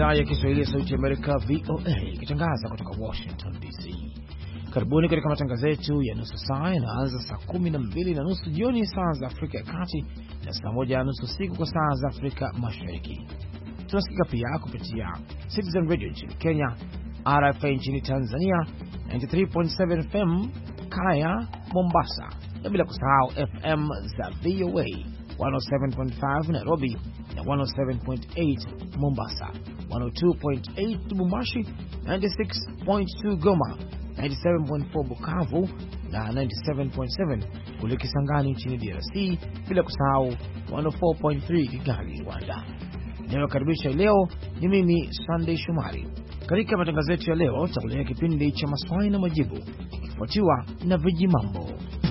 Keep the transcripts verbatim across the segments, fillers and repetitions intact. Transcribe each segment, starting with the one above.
idhaa ya Kiswahili ya Sauti ya Amerika V O A ikitangaza kutoka Washington D C. Karibuni katika matangazo yetu ya nusu saa yanaanza saa kumi na mbili na nusu jioni saa za Afrika ya Kati na saa moja na nusu usiku kwa saa za Afrika Mashariki. Tunasikika pia kupitia Citizen Radio nchini Kenya, R F A nchini Tanzania, tisini na tatu nukta saba F M Kaya Mombasa, na bila kusahau F M za V O A mia saba nukta tano Nairobi na mia saba nukta nane Mombasa, mia mbili nukta nane Lubumbashi, tisini na sita nukta mbili Goma, tisini na saba nukta nne Bukavu na tisini na saba nukta saba kule Kisangani nchini D R C, bila kusahau mia nne nukta tatu Kigali, Rwanda. Ninayokaribisha leo ni mimi Sunday Shumari. Katika matangazo yetu ya leo tutakuletea kipindi cha maswali na majibu kifuatiwa na viji mambo.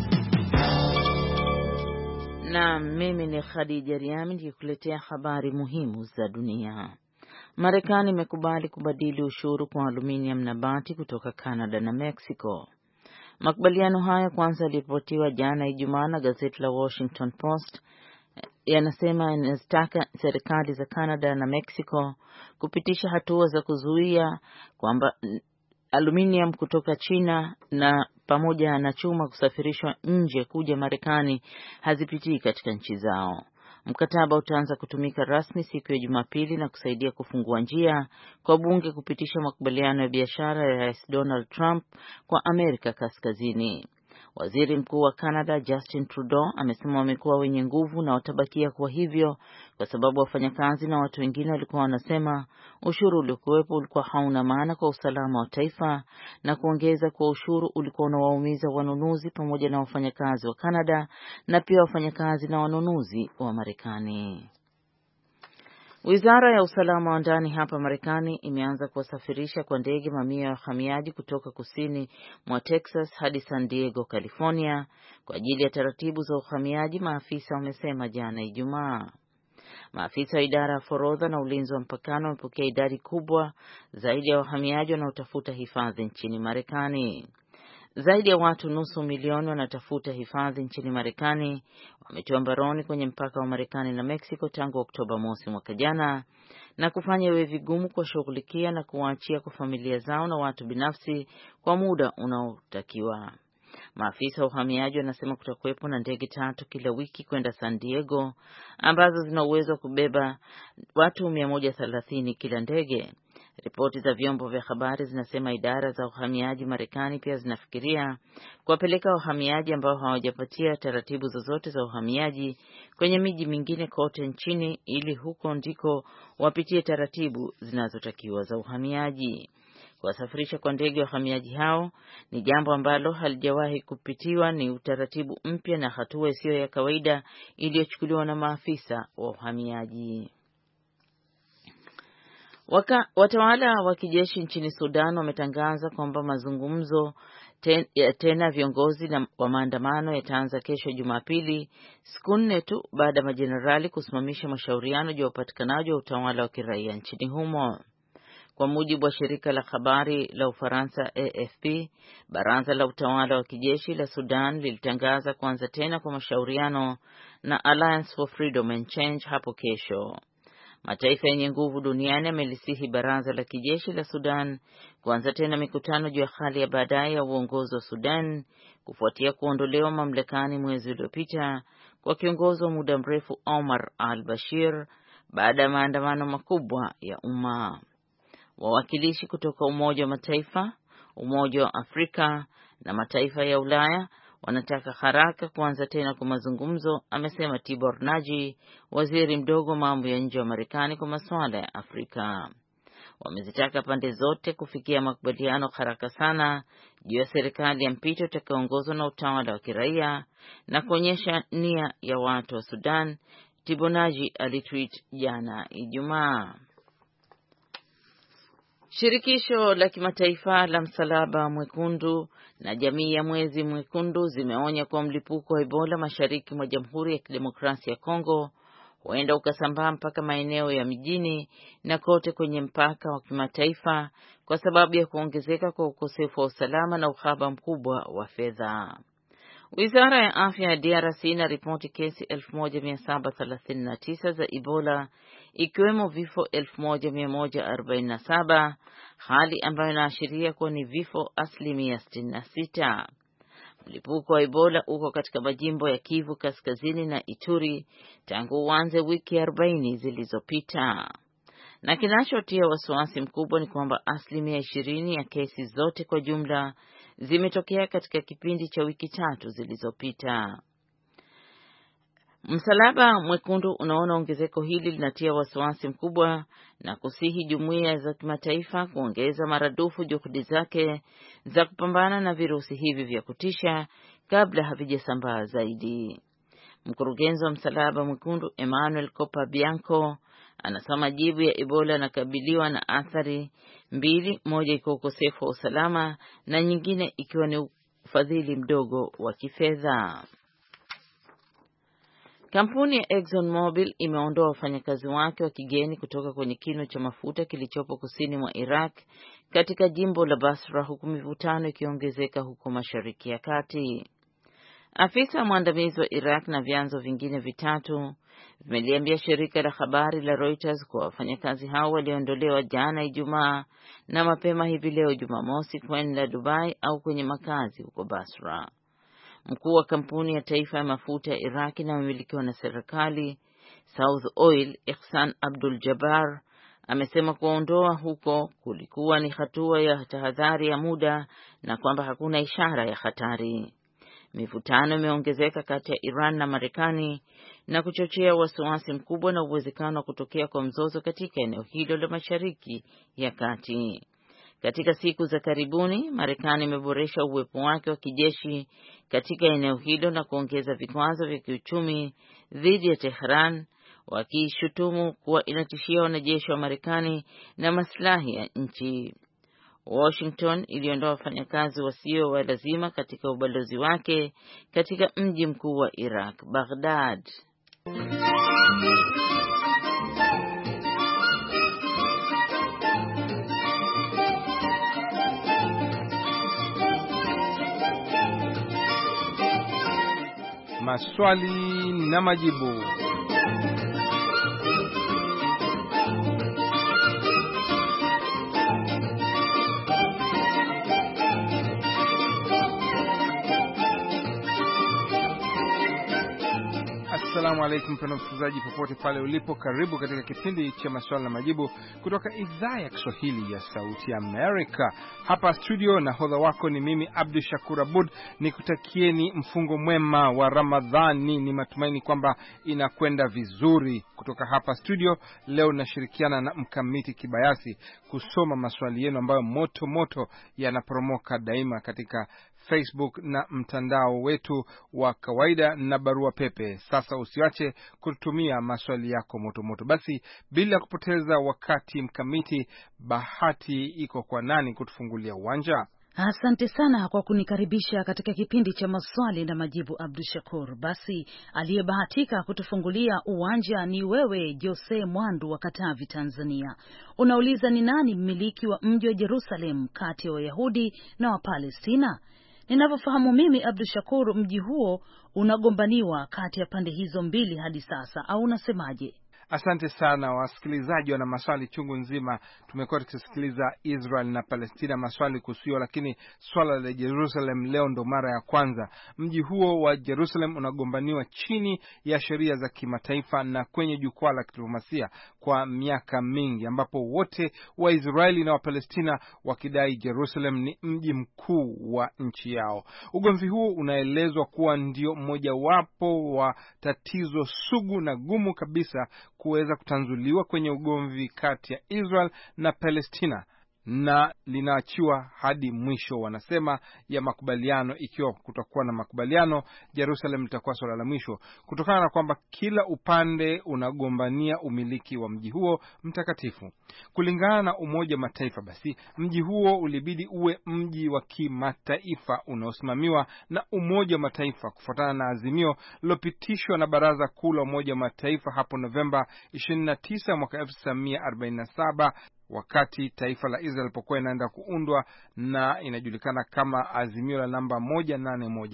Na mimi ni Khadija Riami nikikuletea habari muhimu za dunia. Marekani imekubali kubadili ushuru kwa aluminium na bati kutoka Canada na Mexico. Makubaliano haya kwanza yalipotiwa jana Ijumaa na gazeti la Washington Post yanasema yanataka serikali za Canada na Mexico kupitisha hatua za kuzuia kwamba aluminium kutoka China na pamoja na chuma kusafirishwa nje kuja Marekani hazipitii katika nchi zao. Mkataba utaanza kutumika rasmi siku ya Jumapili na kusaidia kufungua njia kwa bunge kupitisha makubaliano ya biashara ya Rais Donald Trump kwa Amerika Kaskazini. Waziri Mkuu wa Canada Justin Trudeau amesema wamekuwa wenye nguvu na watabakia kwa hivyo kwa sababu wafanyakazi na watu wengine walikuwa wanasema ushuru uliokuwepo ulikuwa hauna maana kwa usalama wa taifa, na kuongeza kwa ushuru ulikuwa unawaumiza wanunuzi pamoja na wafanyakazi wa Canada na pia wafanyakazi na wanunuzi wa Marekani. Wizara ya usalama wa ndani hapa Marekani imeanza kuwasafirisha kwa ndege mamia ya wahamiaji kutoka kusini mwa Texas hadi San Diego, California kwa ajili ya taratibu za uhamiaji, maafisa wamesema jana Ijumaa. Maafisa wa idara ya forodha na ulinzi wa mpakani wamepokea idadi kubwa zaidi ya wahamiaji wanaotafuta hifadhi nchini Marekani. Zaidi ya watu nusu milioni wanatafuta hifadhi nchini Marekani wametiwa mbaroni kwenye mpaka wa Marekani na Mexico tangu Oktoba mosi mwaka jana, na kufanya iwe vigumu kuwashughulikia na kuwaachia kwa familia zao na watu binafsi kwa muda unaotakiwa. Maafisa wa uhamiaji wanasema kutakuwepo na ndege tatu kila wiki kwenda San Diego ambazo zina uwezo wa kubeba watu mia moja thelathini kila ndege. Ripoti za vyombo vya habari zinasema idara za uhamiaji Marekani pia zinafikiria kuwapeleka wahamiaji ambao hawajapatia taratibu zozote za uhamiaji kwenye miji mingine kote nchini ili huko ndiko wapitie taratibu zinazotakiwa za uhamiaji. Kuwasafirisha kwa ndege wahamiaji hao ni jambo ambalo halijawahi kupitiwa, ni utaratibu mpya na hatua isiyo ya kawaida iliyochukuliwa na maafisa wa uhamiaji. Waka, watawala wa kijeshi nchini Sudan wametangaza kwamba mazungumzo ten, ya tena viongozi na wa maandamano yataanza kesho Jumapili, siku nne tu baada ya majenerali kusimamisha mashauriano juu ya upatikanaji wa utawala wa kiraia nchini humo. Kwa mujibu wa shirika la habari la Ufaransa A F P, baraza la utawala wa kijeshi la Sudan lilitangaza kuanza tena kwa mashauriano na Alliance for Freedom and Change hapo kesho. Mataifa yenye nguvu duniani yamelisihi baraza la kijeshi la Sudan kuanza tena mikutano juu ya hali ya baadaye ya uongozi wa Sudan kufuatia kuondolewa mamlakani mwezi uliopita kwa kiongozi wa muda mrefu Omar al-Bashir baada ya maandamano makubwa ya umma. Wawakilishi kutoka Umoja wa Mataifa, Umoja wa Afrika na mataifa ya Ulaya wanataka haraka kuanza tena kwa mazungumzo, amesema Tibor Naji, waziri mdogo mambo ya nje wa Marekani kwa masuala ya Afrika. Wamezitaka pande zote kufikia makubaliano haraka sana juu ya serikali ya mpito itakayoongozwa na utawala wa kiraia na kuonyesha nia ya watu wa Sudan, Tibor Naji alitweet jana Ijumaa. Shirikisho la kimataifa la Msalaba Mwekundu na jamii ya Mwezi Mwekundu zimeonya kwa mlipuko wa Ebola mashariki mwa Jamhuri ya Kidemokrasia ya Kongo huenda ukasambaa mpaka maeneo ya mijini na kote kwenye mpaka wa kimataifa kwa sababu ya kuongezeka kwa ukosefu wa usalama na uhaba mkubwa wa fedha. Wizara ya Afya ya D R C inaripoti kesi elfu moja mia saba thelathini na tisa za Ebola ikiwemo vifo elfu moja mia moja arobaini na saba, hali ambayo inaashiria kuwa ni vifo asilimia sitini na sita. Mlipuko wa Ebola uko katika majimbo ya Kivu Kaskazini na Ituri tangu uanze wiki arobaini zilizopita. Na kinachotia wasiwasi mkubwa ni kwamba asilimia ishirini ya kesi zote kwa jumla zimetokea katika kipindi cha wiki tatu zilizopita. Msalaba Mwekundu unaona ongezeko hili linatia wasiwasi mkubwa na kusihi jumuiya za kimataifa kuongeza maradufu juhudi zake za kupambana na virusi hivi vya kutisha kabla havijasambaa zaidi. Mkurugenzi wa Msalaba Mwekundu Emmanuel Copa Bianco anasema majibu ya Ebola yanakabiliwa na athari mbili, moja ikiwa ukosefu wa usalama na nyingine ikiwa ni ufadhili mdogo wa kifedha. Kampuni ya ExxonMobil imeondoa wafanyakazi wake wa kigeni kutoka kwenye kinu cha mafuta kilichopo kusini mwa Iraq katika jimbo la Basra, huku mivutano ikiongezeka huko Mashariki ya Kati. Afisa mwandamizi wa Iraq na vyanzo vingine vitatu vimeliambia shirika la habari la Reuters kuwa wafanyakazi hao waliondolewa jana Ijumaa na mapema hivi leo Jumamosi kwenda Dubai au kwenye makazi huko Basra. Mkuu wa kampuni ya taifa ya mafuta ya Iraq inayomilikiwa na serikali South Oil, Ihsan Abdul Jabbar, amesema kuondoa huko kulikuwa ni hatua ya tahadhari ya muda na kwamba hakuna ishara ya hatari. Mivutano imeongezeka kati ya Iran na Marekani na kuchochea wasiwasi mkubwa na uwezekano wa kutokea kwa mzozo katika eneo hilo la Mashariki ya Kati. Katika siku za karibuni, Marekani imeboresha uwepo wake wa kijeshi katika eneo hilo na kuongeza vikwazo vya kiuchumi dhidi ya Tehran, wakishutumu kuwa inatishia wanajeshi wa Marekani na maslahi ya nchi. Washington iliondoa wafanyakazi wasio wa lazima katika ubalozi wake katika mji mkuu wa Iraq, Baghdad. Maswali na majibu. Assalamu alaikum mpendwa msikilizaji popote pale ulipo, karibu katika kipindi cha maswali na majibu kutoka idhaa ya Kiswahili ya Sauti ya Amerika. Hapa studio na hodha wako ni mimi Abdul Shakur Abud, nikutakieni mfungo mwema wa Ramadhani. Ni matumaini kwamba inakwenda vizuri. Kutoka hapa studio leo nashirikiana na Mkamiti Kibayasi kusoma maswali yenu ambayo moto moto yanaporomoka daima katika Facebook na mtandao wetu wa kawaida na barua pepe. Sasa usiache kutumia maswali yako moto moto. Basi bila kupoteza wakati, Mkamiti, bahati iko kwa nani kutufungulia uwanja? Asante sana kwa kunikaribisha katika kipindi cha maswali na majibu, Abdul Shakur. Basi aliyebahatika kutufungulia uwanja ni wewe, Jose Mwandu wa Katavi, Tanzania. Unauliza, ni nani mmiliki wa mji wa Jerusalem kati ya Wayahudi na Wapalestina? Ninavyofahamu mimi, Abdul Shakur, mji huo unagombaniwa kati ya pande hizo mbili hadi sasa, au unasemaje? Asante sana. Wasikilizaji wana maswali chungu nzima. Tumekuwa tukisikiliza Israel na Palestina, maswali kuhusu, lakini swala la Jerusalem leo ndo mara ya kwanza. Mji huo wa Jerusalem unagombaniwa chini ya sheria za kimataifa na kwenye jukwaa la kidiplomasia kwa miaka mingi, ambapo wote wa Israeli na wa Palestina wakidai Jerusalem ni mji mkuu wa nchi yao. Ugomvi huu unaelezwa kuwa ndio mmoja wapo wa tatizo sugu na gumu kabisa kuweza kutanzuliwa kwenye ugomvi kati ya Israel na Palestina, na linaachiwa hadi mwisho, wanasema, ya makubaliano. Ikiwa kutakuwa na makubaliano, Jerusalem litakuwa swala la mwisho, kutokana na kwamba kila upande unagombania umiliki wa mji huo mtakatifu. Kulingana na Umoja wa Mataifa, basi mji huo ulibidi uwe mji wa kimataifa unaosimamiwa na Umoja wa Mataifa kufuatana na azimio lilopitishwa na Baraza Kuu la Umoja wa Mataifa hapo Novemba ishirini na tisa mwaka elfu tisa mia arobaini na saba, wakati taifa la Israel lipokuwa inaenda kuundwa, na inajulikana kama azimio la namba moja nane moja.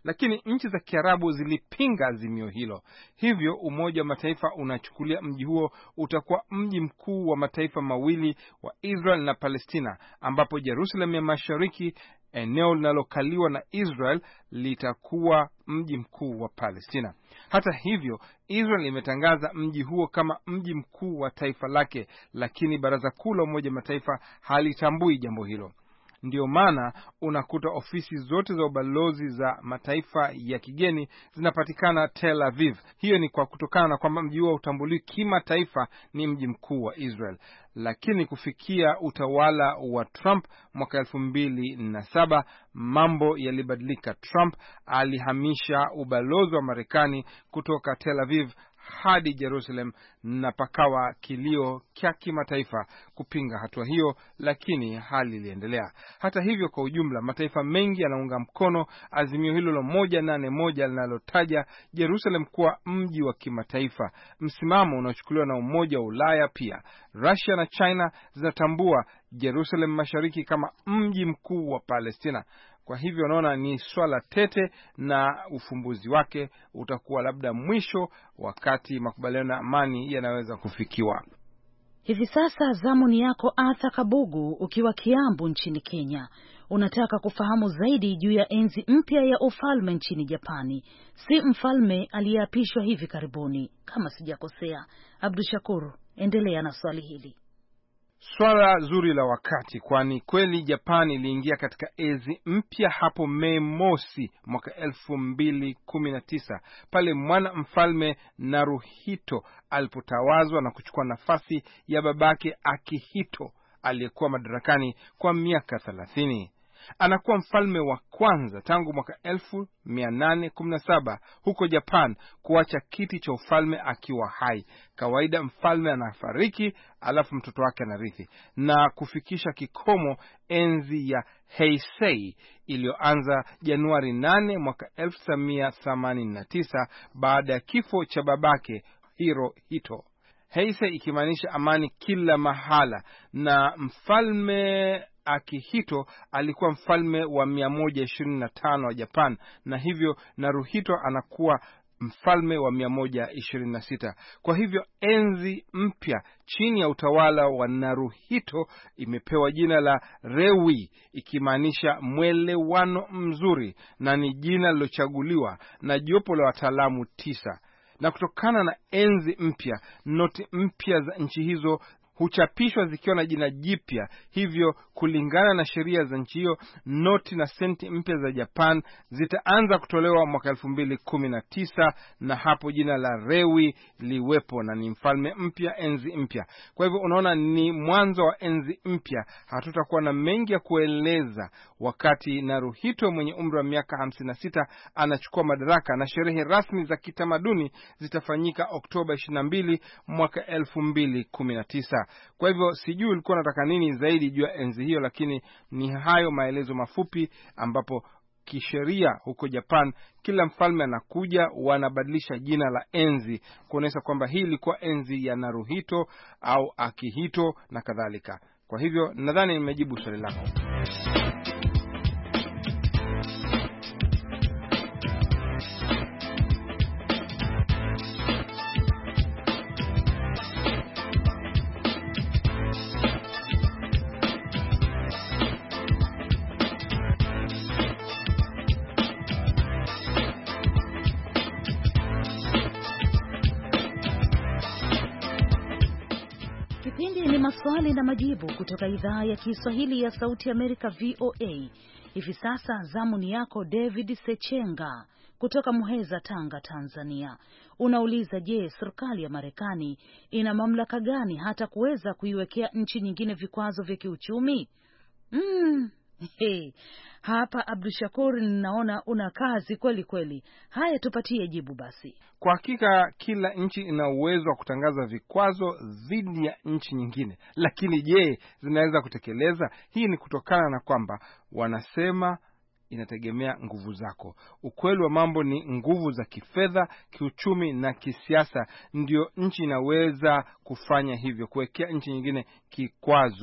lakini nchi za Kiarabu zilipinga azimio hilo. Hivyo Umoja wa Mataifa unachukulia mji huo utakuwa mji mkuu wa mataifa mawili wa Israel na Palestina, ambapo Jerusalem ya Mashariki, eneo linalokaliwa na Israel, litakuwa mji mkuu wa Palestina. Hata hivyo, Israel imetangaza mji huo kama mji mkuu wa taifa lake, lakini Baraza Kuu la Umoja wa Mataifa halitambui jambo hilo. Ndio maana unakuta ofisi zote za ubalozi za mataifa ya kigeni zinapatikana Tel Aviv. Hiyo ni kwa kutokana na kwamba mji huo utambuliwi kimataifa ni mji mkuu wa Israel. Lakini kufikia utawala wa Trump mwaka elfu mbili na saba mambo yalibadilika. Trump alihamisha ubalozi wa Marekani kutoka Tel Aviv hadi Jerusalem na pakawa kilio cha kimataifa kupinga hatua hiyo, lakini hali iliendelea. Hata hivyo, kwa ujumla mataifa mengi yanaunga mkono azimio hilo la moja nane moja linalotaja Jerusalem kuwa mji wa kimataifa, msimamo unaochukuliwa na Umoja wa Ulaya. Pia Russia na China zinatambua Jerusalem Mashariki kama mji mkuu wa Palestina. Kwa hivyo naona ni swala tete, na ufumbuzi wake utakuwa labda mwisho wakati makubaliano ya amani yanaweza kufikiwa. Hivi sasa zamu ni yako Arthur Kabugu, ukiwa Kiambu nchini Kenya. Unataka kufahamu zaidi juu ya enzi mpya ya ufalme nchini Japani. Si mfalme aliyeapishwa hivi karibuni kama sijakosea. Abdushakur, endelea na swali hili. Swala zuri la wakati, kwani kweli Japan iliingia katika enzi mpya hapo Mei mosi mwaka elfu mbili kumi na tisa pale mwana mfalme Naruhito alipotawazwa na kuchukua nafasi ya babake Akihito aliyekuwa madarakani kwa miaka thelathini. Anakuwa mfalme wa kwanza tangu mwaka elfu mia nane kumi na saba huko Japan kuacha kiti cha ufalme akiwa hai. Kawaida mfalme anafariki alafu mtoto wake anarithi, na kufikisha kikomo enzi ya Heisei iliyoanza Januari nane mwaka elfu tisa mia themanini na tisa baada ya kifo cha babake Hirohito. Heisei ikimaanisha amani kila mahala, na mfalme Akihito alikuwa mfalme wa mia moja ishirini na tano wa Japan, na hivyo Naruhito anakuwa mfalme wa mia moja ishirini na sita. Kwa hivyo enzi mpya chini ya utawala wa Naruhito imepewa jina la Rewi, ikimaanisha mwelewano mzuri, na ni jina lilochaguliwa na jopo la wataalamu tisa. Na kutokana na enzi mpya, noti mpya za nchi hizo huchapishwa zikiwa na jina jipya. Hivyo kulingana na sheria za nchi hiyo, noti na senti mpya za Japan zitaanza kutolewa mwaka elfu mbili kumi na tisa, na hapo jina la Rewi liwepo, na ni mfalme mpya, enzi mpya. Kwa hivyo unaona ni mwanzo wa enzi mpya. Hatutakuwa na mengi ya kueleza wakati Naruhito mwenye umri wa miaka hamsini na sita anachukua madaraka, na sherehe rasmi za kitamaduni zitafanyika Oktoba ishirini na mbili mwaka elfu mbili kumi na tisa. Kwa hivyo sijui ulikuwa nataka nini zaidi juu ya enzi hiyo, lakini ni hayo maelezo mafupi, ambapo kisheria huko Japan kila mfalme anakuja wanabadilisha jina la enzi kuonesha kwamba hii ilikuwa enzi ya Naruhito au Akihito na kadhalika. Kwa hivyo nadhani nimejibu swali lako. Maswali na majibu kutoka idhaa ya Kiswahili ya Sauti Amerika V O A. Hivi sasa zamu ni yako David Sechenga kutoka Muheza, Tanga, Tanzania. Unauliza, je, serikali ya Marekani ina mamlaka gani hata kuweza kuiwekea nchi nyingine vikwazo vya kiuchumi? Mm. Hey. Hapa Abdushakur, ninaona una kazi kweli kweli. Haya, tupatie jibu basi. Kwa hakika kila nchi ina uwezo wa kutangaza vikwazo dhidi ya nchi nyingine, lakini je, zinaweza kutekeleza? Hii ni kutokana na kwamba wanasema inategemea nguvu zako. Ukweli wa mambo ni nguvu za kifedha, kiuchumi na kisiasa ndio nchi inaweza kufanya hivyo, kuwekea nchi nyingine kikwazo.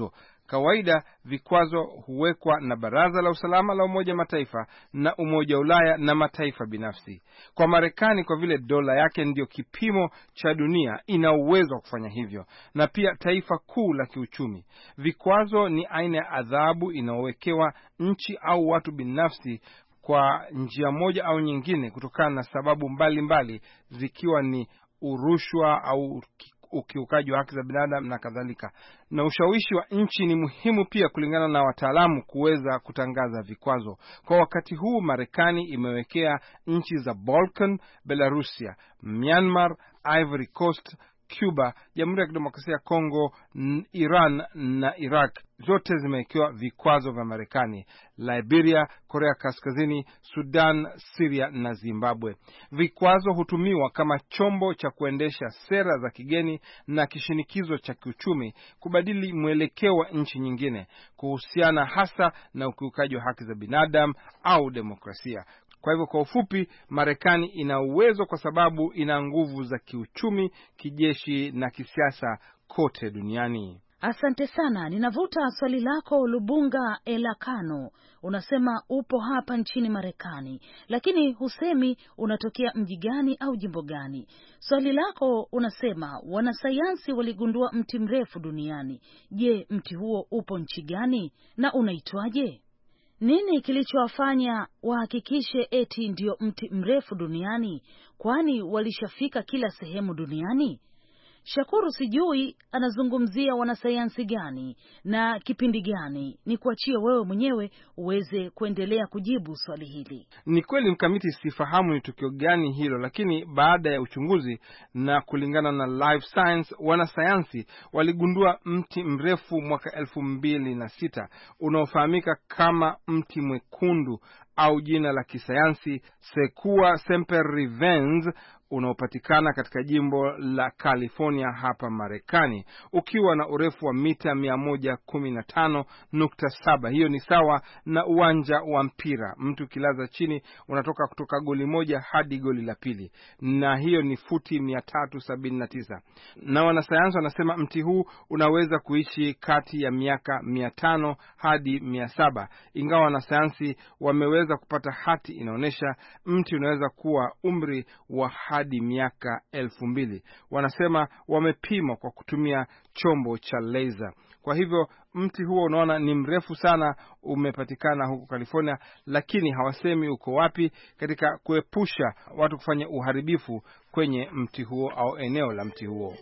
Kawaida vikwazo huwekwa na Baraza la Usalama la Umoja Mataifa na Umoja wa Ulaya na mataifa binafsi. Kwa Marekani, kwa vile dola yake ndio kipimo cha dunia, ina uwezo wa kufanya hivyo, na pia taifa kuu la kiuchumi. Vikwazo ni aina ya adhabu inayowekewa nchi au watu binafsi kwa njia moja au nyingine kutokana na sababu mbalimbali mbali, zikiwa ni urushwa au ukiukaji wa haki za binadamu na kadhalika. Na ushawishi wa nchi ni muhimu pia kulingana na wataalamu kuweza kutangaza vikwazo. Kwa wakati huu Marekani imewekea nchi za Balkan, Belarusia, Myanmar, Ivory Coast, Cuba, Jamhuri ya Kidemokrasia ya Kongo, Iran na Iraq zote zimewekewa vikwazo vya Marekani. Liberia, Korea Kaskazini, Sudan, Syria na Zimbabwe. Vikwazo hutumiwa kama chombo cha kuendesha sera za kigeni na kishinikizo cha kiuchumi kubadili mwelekeo wa nchi nyingine kuhusiana hasa na ukiukaji wa haki za binadamu au demokrasia. Kwa hivyo kwa ufupi, Marekani ina uwezo kwa sababu ina nguvu za kiuchumi, kijeshi na kisiasa kote duniani. Asante sana. Ninavuta swali lako Lubunga Elakano. Unasema upo hapa nchini Marekani, lakini husemi unatokea mji gani au jimbo gani. Swali lako unasema wanasayansi waligundua mti mrefu duniani. Je, mti huo upo nchi gani na unaitwaje? Nini kilichowafanya wahakikishe eti ndio mti mrefu duniani? Kwani walishafika kila sehemu duniani? Shakuru sijui anazungumzia wanasayansi gani na kipindi gani. Ni kuachie wewe mwenyewe uweze kuendelea kujibu swali hili. Ni kweli Mkamiti, sifahamu ni tukio gani hilo, lakini baada ya uchunguzi na kulingana na Life Science, wanasayansi waligundua mti mrefu mwaka elfu mbili na sita unaofahamika kama mti mwekundu au jina la kisayansi Sequoia sempervirens, unaopatikana katika jimbo la California hapa Marekani, ukiwa na urefu wa mita mia moja kumi na tano nukta saba. Hiyo ni sawa na uwanja wa mpira. Mtu kilaza chini unatoka kutoka goli moja hadi goli la pili, na hiyo ni futi mia tatu sabini na tisa. Na wanasayansi wanasema mti huu unaweza kuishi kati ya miaka mia tano hadi mia saba, ingawa wanasayansi wameweza kupata hati inaonyesha mti unaweza kuwa umri wa hadi miaka elfu mbili. Wanasema wamepima kwa kutumia chombo cha laser. Kwa hivyo mti huo unaona ni mrefu sana, umepatikana huko California, lakini hawasemi uko wapi, katika kuepusha watu kufanya uharibifu kwenye mti huo au eneo la mti huo.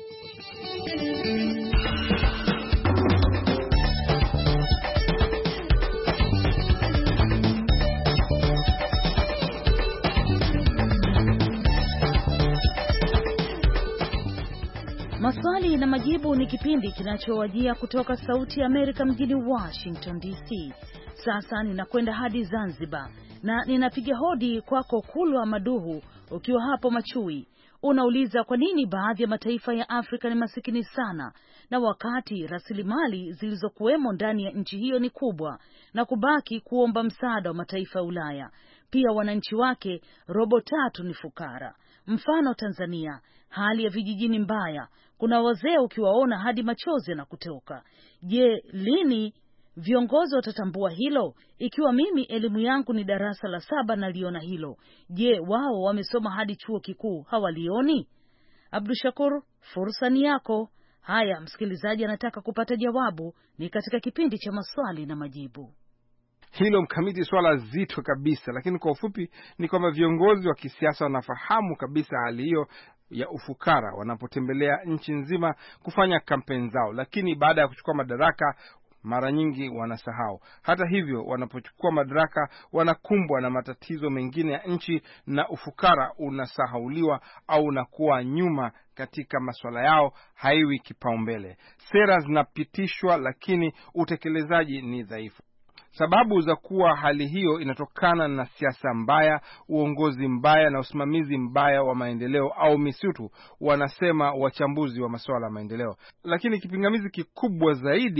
Maswali na majibu ni kipindi kinachowajia kutoka Sauti ya Amerika mjini Washington D C. Sasa ninakwenda hadi Zanzibar na ninapiga hodi kwako Kulwa Maduhu ukiwa hapo Machui. Unauliza kwa nini baadhi ya mataifa ya Afrika ni masikini sana na wakati rasilimali zilizokuwemo ndani ya nchi hiyo ni kubwa, na kubaki kuomba msaada wa mataifa ya Ulaya. Pia wananchi wake robo tatu ni fukara. Mfano Tanzania, hali ya vijijini mbaya, kuna wazee ukiwaona hadi machozi na kutoka. Je, lini viongozi watatambua hilo? Ikiwa mimi elimu yangu ni darasa la saba na liona hilo, je, wao wamesoma hadi chuo kikuu hawalioni? Abdushakur, fursa ni yako. Haya, msikilizaji anataka kupata jawabu, ni katika kipindi cha maswali na majibu. Hilo Mkamiti, swala zito kabisa, lakini kwa ufupi ni kwamba viongozi wa kisiasa wanafahamu kabisa hali hiyo ya ufukara wanapotembelea nchi nzima kufanya kampeni zao, lakini baada ya kuchukua madaraka mara nyingi wanasahau. Hata hivyo, wanapochukua madaraka wanakumbwa na matatizo mengine ya nchi na ufukara unasahauliwa au unakuwa nyuma katika masuala yao, haiwi kipaumbele. Sera zinapitishwa lakini utekelezaji ni dhaifu. Sababu za kuwa hali hiyo inatokana na siasa mbaya, uongozi mbaya na usimamizi mbaya wa maendeleo au misitu, wanasema wachambuzi wa masuala ya maendeleo. Lakini kipingamizi kikubwa zaidi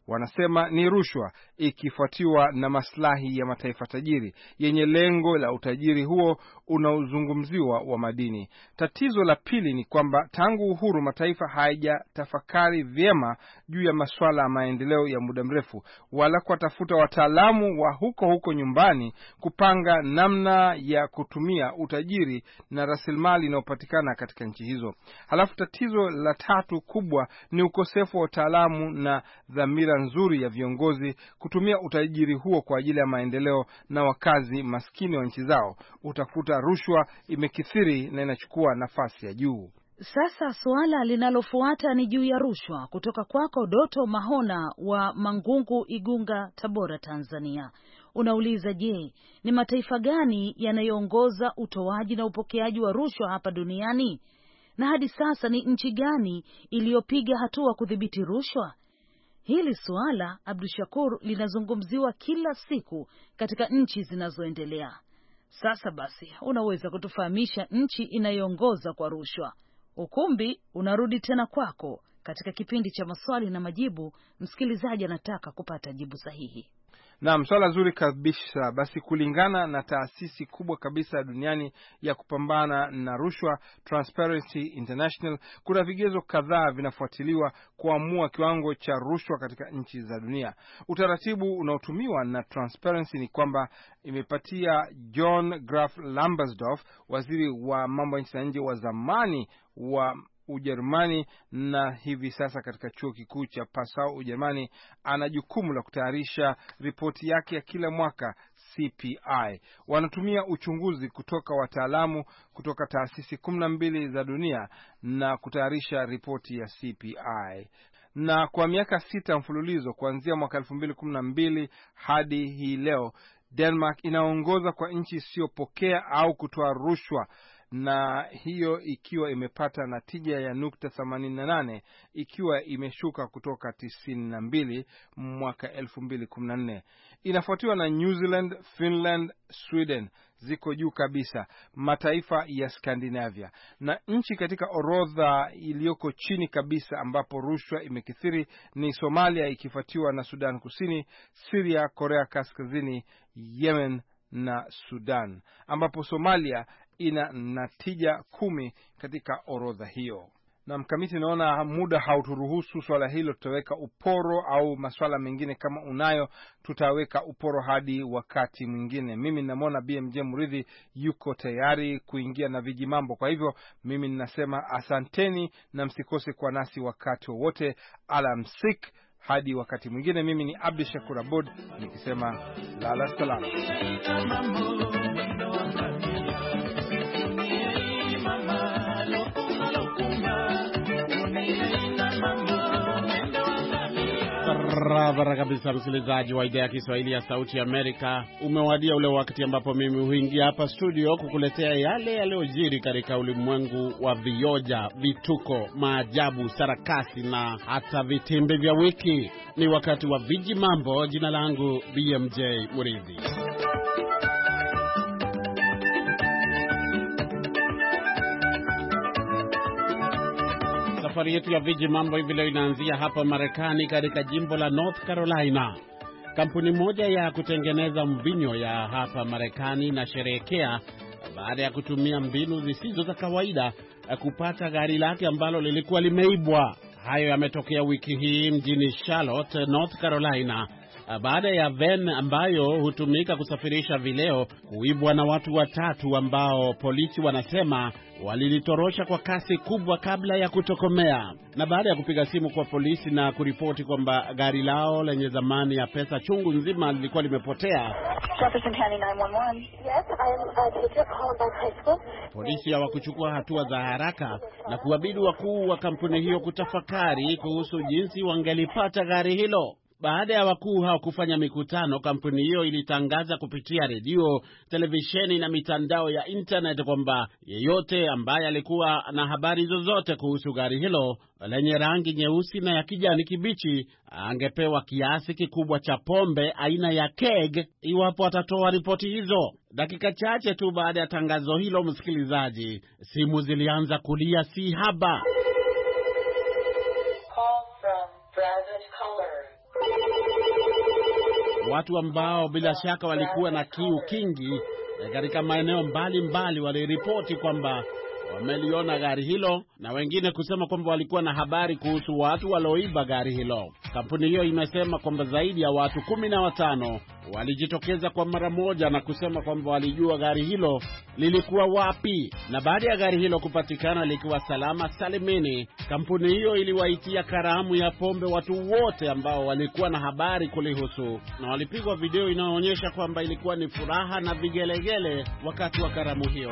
Wanasema ni rushwa, ikifuatiwa na maslahi ya mataifa tajiri yenye lengo la utajiri huo unaozungumziwa wa madini. Tatizo la pili ni kwamba tangu uhuru mataifa hayajatafakari vyema juu ya masuala ya maendeleo ya muda mrefu, wala kuwatafuta wataalamu wa huko huko nyumbani kupanga namna ya kutumia utajiri na rasilimali inayopatikana katika nchi hizo. Halafu tatizo la tatu kubwa ni ukosefu wa wataalamu na dhamira nzuri ya viongozi kutumia utajiri huo kwa ajili ya maendeleo na wakazi maskini wa nchi zao. Utakuta rushwa imekithiri na inachukua nafasi ya juu. Sasa suala linalofuata ni juu ya rushwa, kutoka kwako Doto Mahona wa Mangungu, Igunga, Tabora, Tanzania. Unauliza, je, ni mataifa gani yanayoongoza utoaji na upokeaji wa rushwa hapa duniani? Na hadi sasa ni nchi gani iliyopiga hatua kudhibiti rushwa? Hili suala, Abdushakur, linazungumziwa kila siku katika nchi zinazoendelea. Sasa basi, unaweza kutufahamisha nchi inayoongoza kwa rushwa? Ukumbi unarudi tena kwako katika kipindi cha maswali na majibu. Msikilizaji anataka kupata jibu sahihi. Naam, swala zuri kabisa. Basi kulingana na taasisi kubwa kabisa duniani ya kupambana na rushwa, Transparency International, kuna vigezo kadhaa vinafuatiliwa kuamua kiwango cha rushwa katika nchi za dunia. Utaratibu unaotumiwa na Transparency ni kwamba imepatia John Graf Lambsdorff, waziri wa mambo ya nchi za nje wa zamani wa Ujerumani na hivi sasa katika chuo kikuu cha Passau Ujerumani, ana jukumu la kutayarisha ripoti yake ya kila mwaka C P I. Wanatumia uchunguzi kutoka wataalamu kutoka taasisi kumi na mbili za dunia na kutayarisha ripoti ya C P I. Na kwa miaka sita mfululizo kuanzia mwaka elfu mbili kumi na mbili hadi hii leo, Denmark inaongoza kwa nchi isiyopokea au kutoa rushwa, na hiyo ikiwa imepata natija ya nukta themanini na nane, ikiwa imeshuka kutoka tisini na mbili mwaka elfu mbili kumi na nne. Inafuatiwa na New Zealand, Finland, Sweden, ziko juu kabisa, mataifa ya Scandinavia. Na nchi katika orodha iliyoko chini kabisa ambapo rushwa imekithiri ni Somalia, ikifuatiwa na Sudan Kusini, Syria, Korea Kaskazini, Yemen na Sudan, ambapo Somalia ina natija kumi katika orodha hiyo. Na mkamiti, naona muda hauturuhusu swala hilo, tutaweka uporo au masuala mengine kama unayo, tutaweka uporo hadi wakati mwingine. Mimi ninamwona B M J Muridhi yuko tayari kuingia na viji mambo. Kwa hivyo mimi ninasema asanteni na msikose kwa nasi wakati wowote. Alamsik hadi wakati mwingine. Mimi ni Abdi Shakur Abud nikisema lala salama. Barabara kabisa, msikilizaji wa idhaa ya Kiswahili ya Sauti ya Amerika. Umewadia ule wakati ambapo mimi huingia hapa studio kukuletea yale yaliyojiri katika ulimwengu wa vioja, vituko, maajabu, sarakasi na hata vitimbi vya wiki. Ni wakati wa viji mambo. Jina langu B M J Muridhi. Safari yetu ya viji mambo hivi leo inaanzia hapa Marekani, katika jimbo la North Carolina. Kampuni moja ya kutengeneza mvinyo ya hapa Marekani inasherehekea baada ya kutumia mbinu zisizo za kawaida kupata gari lake ambalo lilikuwa limeibwa. Hayo yametokea wiki hii mjini Charlotte, North Carolina, baada ya van ambayo hutumika kusafirisha vileo kuibwa na watu watatu ambao polisi wanasema walilitorosha kwa kasi kubwa kabla ya kutokomea. Na baada ya kupiga simu kwa polisi na kuripoti kwamba gari lao lenye zamani ya pesa chungu nzima lilikuwa limepotea, polisi hawakuchukua hatua za haraka na kuwabidi wakuu wa kampuni hiyo kutafakari kuhusu jinsi wangelipata gari hilo. Baada ya wakuu hao kufanya mikutano, kampuni hiyo ilitangaza kupitia redio, televisheni na mitandao ya internet kwamba yeyote ambaye alikuwa na habari zozote kuhusu gari hilo lenye rangi nyeusi na ya kijani kibichi angepewa kiasi kikubwa cha pombe aina ya keg iwapo atatoa ripoti hizo. Dakika chache tu baada ya tangazo hilo, msikilizaji, simu zilianza kulia si haba. Call from private caller. watu ambao bila shaka walikuwa na kiu kingi katika maeneo mbalimbali waliripoti kwamba wameliona gari hilo, na wengine kusema kwamba walikuwa na habari kuhusu watu walioiba gari hilo. Kampuni hiyo imesema kwamba zaidi ya watu kumi na watano walijitokeza kwa mara moja na kusema kwamba walijua gari hilo lilikuwa wapi. Na baada ya gari hilo kupatikana likiwa salama salimini, kampuni hiyo iliwaitia karamu ya pombe watu wote ambao walikuwa na habari kulihusu, na walipigwa video inayoonyesha kwamba ilikuwa ni furaha na vigelegele wakati wa karamu hiyo.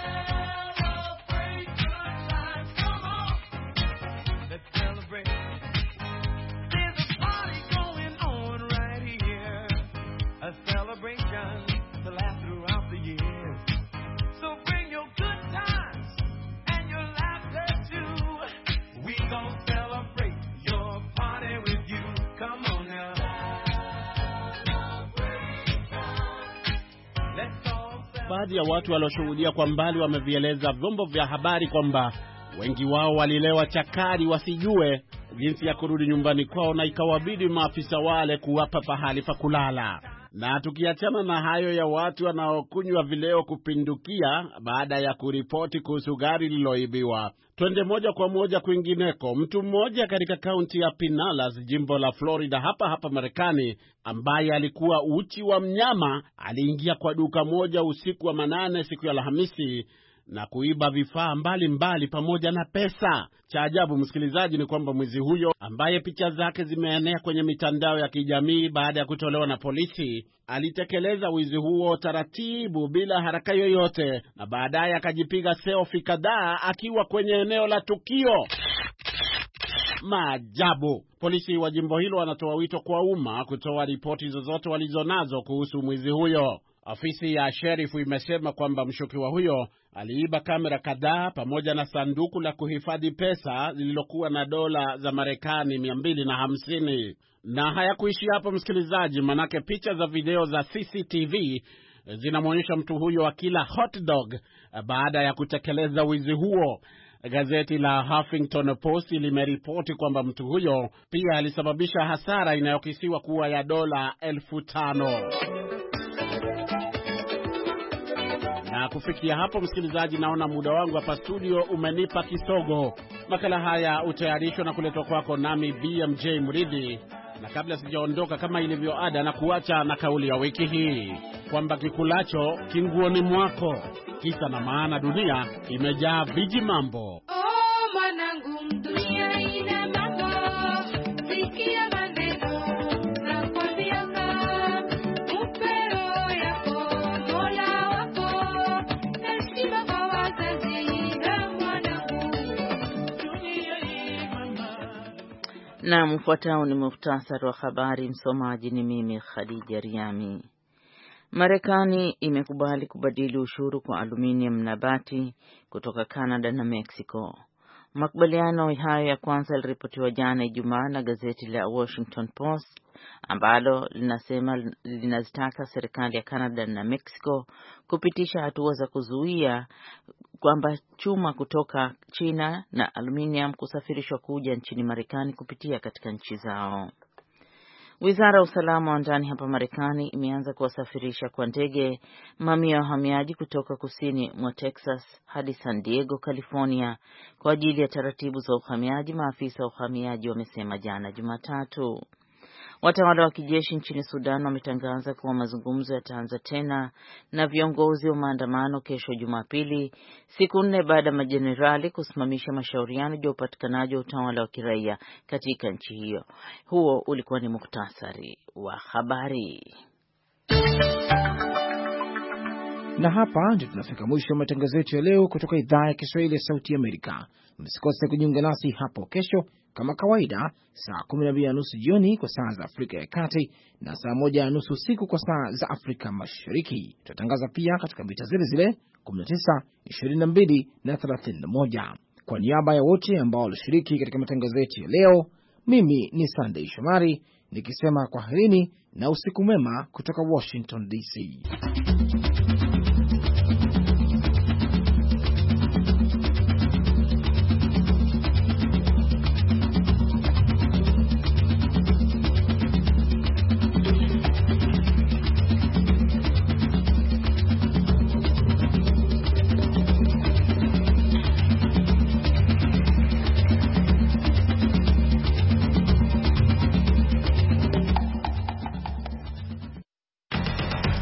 Baadhi ya watu walioshuhudia kwa mbali wamevieleza vyombo vya habari kwamba wengi wao walilewa chakari wasijue jinsi ya kurudi nyumbani kwao, na ikawabidi maafisa wale kuwapa pahali pa kulala. Na tukiachana na hayo ya watu wanaokunywa vileo kupindukia baada ya kuripoti kuhusu gari lililoibiwa, twende moja kwa moja kwingineko. Mtu mmoja katika kaunti ya Pinellas, jimbo la Florida hapa hapa Marekani, ambaye alikuwa uchi wa mnyama, aliingia kwa duka moja usiku wa manane siku ya Alhamisi na kuiba vifaa mbalimbali pamoja na pesa. Cha ajabu, msikilizaji, ni kwamba mwizi huyo ambaye picha zake zimeenea kwenye mitandao ya kijamii baada ya kutolewa na polisi, alitekeleza wizi huo taratibu bila haraka yoyote, na baadaye akajipiga selfie kadhaa akiwa kwenye eneo la tukio. Maajabu. Polisi wa jimbo hilo wanatoa wito kwa umma kutoa ripoti zozote walizonazo kuhusu mwizi huyo. Ofisi ya sherifu imesema kwamba mshukiwa huyo aliiba kamera kadhaa pamoja na sanduku la kuhifadhi pesa lililokuwa na dola za Marekani mia mbili na hamsini. Na hayakuishi hapo, msikilizaji, manake picha za video za C C T V zinamwonyesha mtu huyo akila hot dog baada ya kutekeleza wizi huo. Gazeti la Huffington Post limeripoti kwamba mtu huyo pia alisababisha hasara inayokisiwa kuwa ya dola elfu tano. Na kufikia hapo, msikilizaji, naona muda wangu hapa studio umenipa kisogo. Makala haya utayarishwa na kuletwa kwako nami B M J Mridhi. Na kabla sijaondoka, kama ilivyo ada, na kuacha na kauli ya wiki hii kwamba kikulacho kinguoni mwako. Kisa na maana, dunia imejaa viji mambo. Oh, mwanangu, dunia ina mambo. Sikia maneno na kwambia upeo yako Mola wako, heshima kwa wazazi na mwanangu, dunia ina mambo. Na mfuatao ni muhtasari wa habari. Msomaji ni mimi Khadija Riami. Marekani imekubali kubadili ushuru kwa aluminium na bati kutoka Canada na Mexico. Makubaliano hayo ya kwanza yaliripotiwa jana Ijumaa na gazeti la Washington Post, ambalo linasema linazitaka serikali ya Canada na Mexico kupitisha hatua za kuzuia kwamba chuma kutoka China na aluminium kusafirishwa kuja nchini Marekani kupitia katika nchi zao. Wizara ya usalama wa ndani hapa Marekani imeanza kuwasafirisha kwa ndege mamia ya wahamiaji kutoka kusini mwa Texas hadi San Diego, California kwa ajili ya taratibu za uhamiaji, maafisa wa uhamiaji wamesema jana Jumatatu. Watawala wa kijeshi nchini Sudan wametangaza kuwa mazungumzo yataanza tena na viongozi wa maandamano kesho Jumapili, siku nne baada ya majenerali kusimamisha mashauriano juu ya upatikanaji wa utawala wa kiraia katika nchi hiyo. Huo ulikuwa ni muhtasari wa habari. Na hapa ndio tunafika mwisho wa matangazo yetu ya leo kutoka idhaa ya Kiswahili ya Sauti ya Amerika. Msikose kujiunga nasi hapo kesho kama kawaida saa kumi na mbili na nusu jioni kwa saa za Afrika ya Kati na saa moja na nusu usiku kwa saa za Afrika Mashariki. Tutatangaza pia katika mita zile zile kumi na tisa, ishirini na mbili na thelathini na moja. Kwa niaba ya wote ambao walishiriki katika matangazo yetu ya leo, mimi ni Sunday Shomari nikisema kwaherini na usiku mwema kutoka Washington D C.